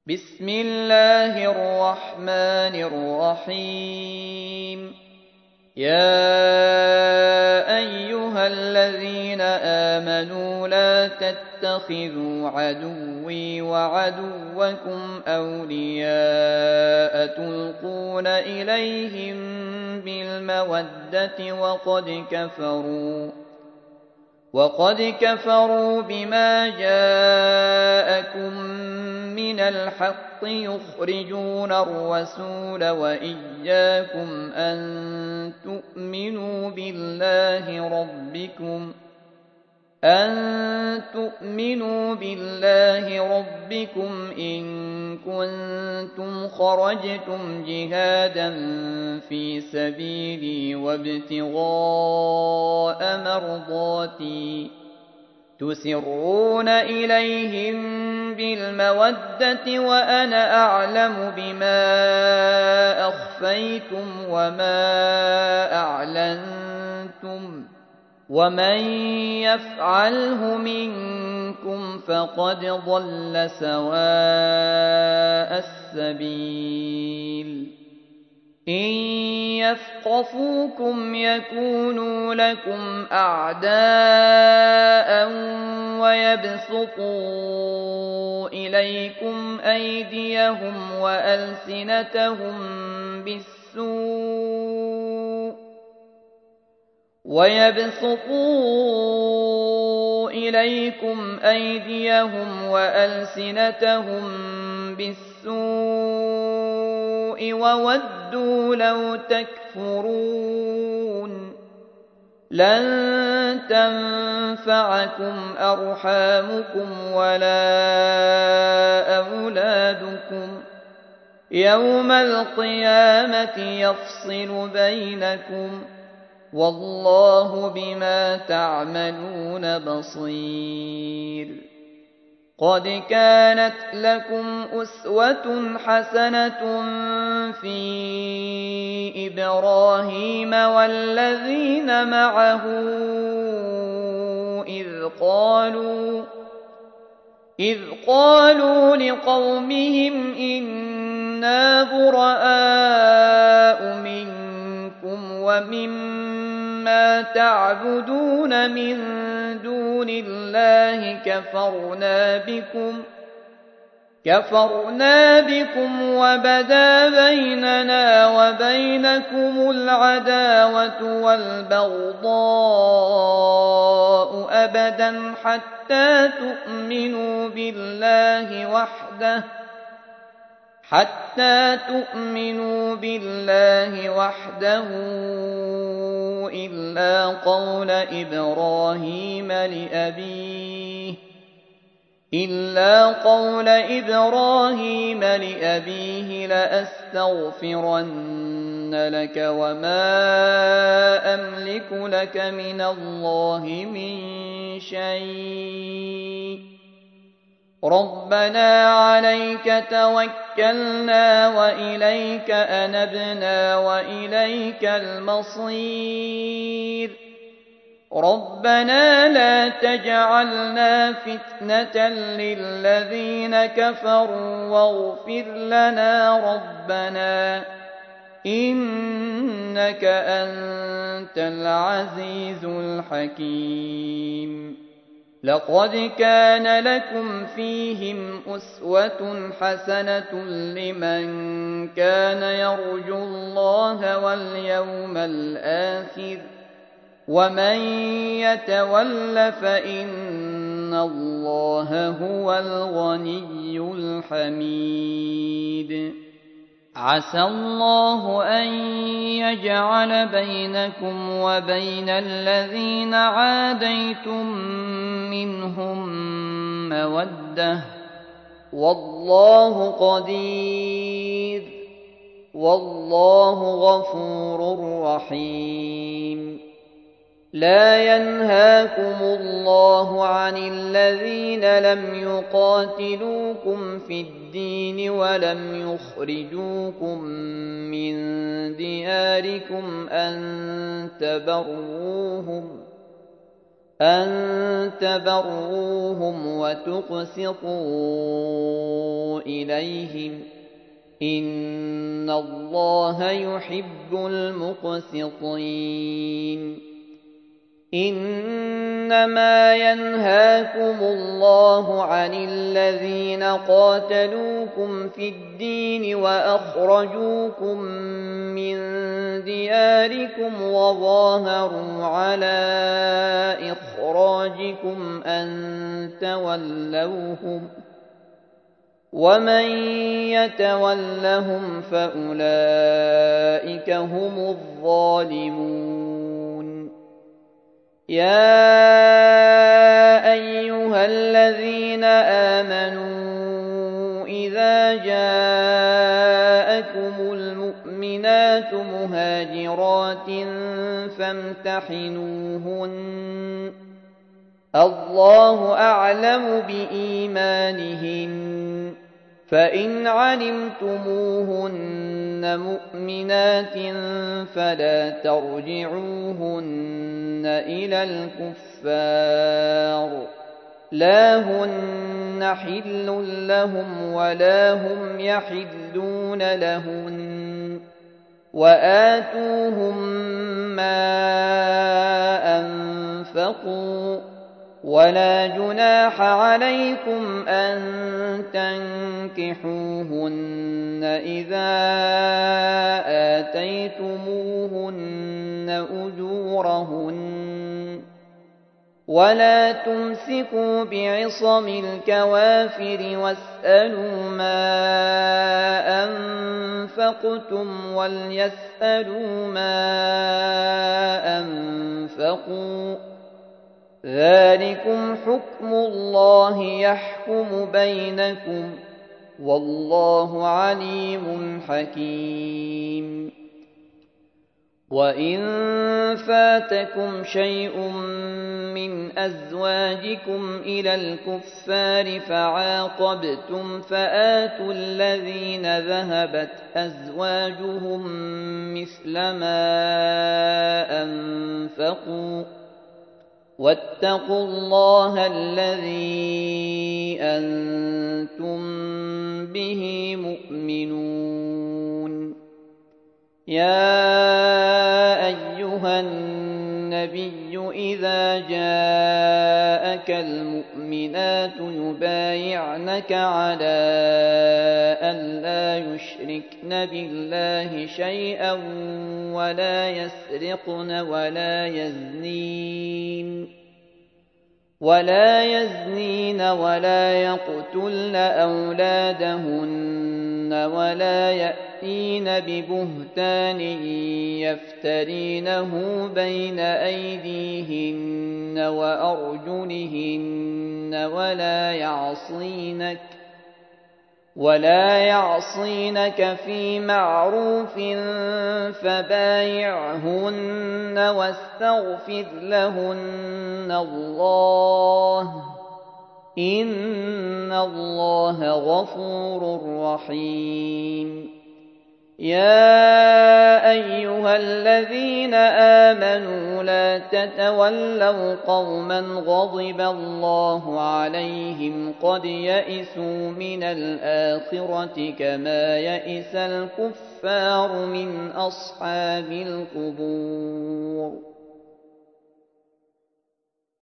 بسم الله الرحمن الرحيم. يا أيها الذين آمنوا لا تتخذوا عدوي وعدوكم أولياء تلقون إليهم بالمودة وقد كفروا بما جاءكم من الحق يخرجون الرسول وإياكم أن تؤمنوا بالله ربكم إن كنتم خرجتم جهادا في سبيلي وابتغاء مرضاتي تسرون إليهم بالمودة وأنا أعلم بما أخفيتم وما أعلنتم ومن يفعله منكم فقد ضل سواء السبيل. إن يثقفوكم يكونوا لكم أعداء ويبسطوا إليكم أيديهم وألسنتهم بالسوء وودوا لو تكفرون. لن تنفعكم أرحامكم ولا أولادكم يوم القيامة يفصل بينكم والله بما تعملون بصير. قد كانت لكم أسوة حسنة في إبراهيم والذين معه إذ قالوا لقومهم إنا براء منكم ومما تعبدون من دون الله كفرنا بكم وبدا بيننا وبينكم العداوة والبغضاء أبدا حتى تؤمنوا بالله وحده إلا قول إبراهيم لأبيه لأستغفرن لك وما أملك لك من الله من شيء ربنا عليك توكلنا وإليك أنبنا وإليك المصير. ربنا لا تجعلنا فتنة للذين كفروا واغفر لنا ربنا إنك أنت العزيز الحكيم. لقد كان لكم فيهم أسوة حسنة لمن كان يرجو الله واليوم الآخر ومن يتول فإن الله هو الغني الحميد. عسى الله أن يجعل بينكم وبين الذين عاديتم منهم مودة والله قدير والله غفور رحيم. لا ينهاكم الله عن الذين لم يقاتلوكم في الدين ولم يخرجوكم من دياركم أن تبروهم أن تبروهم وتقسطوا إليهم إن الله يحب المقسطين إنما ينهاكم الله عن الذين قاتلوكم في الدين وأخرجوكم من دياركم وظاهروا على إخراجكم أن تولوهم ومن يتولهم فأولئك هم الظالمون يا أيها الذين آمنوا إذا جاءكم المؤمنات مهاجرات فامتحنوهن الله أعلم بإيمانهن فإن علمتموهن مؤمنات فلا ترجعوهن إلى الكفار لا هن حل لهم ولا هم يحلون لهن وآتوهم ما أنفقوا ولا جناح عليكم أن تنكحوهن إذا آتيتموهن أجورهن ولا تمسكوا بعصم الكوافر واسألوا ما أنفقتم وليسألوا ما أنفقوا ذلكم حكم الله يحكم بينكم والله عليم حكيم وإن فاتكم شيء من أزواجكم إلى الكفار فعاقبتم فآتوا الذين ذهبت أزواجهم مثل ما أنفقوا واتقوا الله الذي أنتم به مؤمنون يا أيها النبي إذا جاءك المؤمنات يبايعنك على أن لا يشركن بالله شيئا ولا يسرقن ولا يزنين ولا يقتلن أولادهن ولا يأتين ببهتان يفترينه بين أيديهن وأرجلهن ولا يعصينك في معروف فبايعهن واستغفر لهن الله إن الله غفور رحيم يا أيها الذين آمنوا لا تتولوا قوما غضب الله عليهم قد يئسوا من الآخرة كما يئس الكفار من أصحاب القبور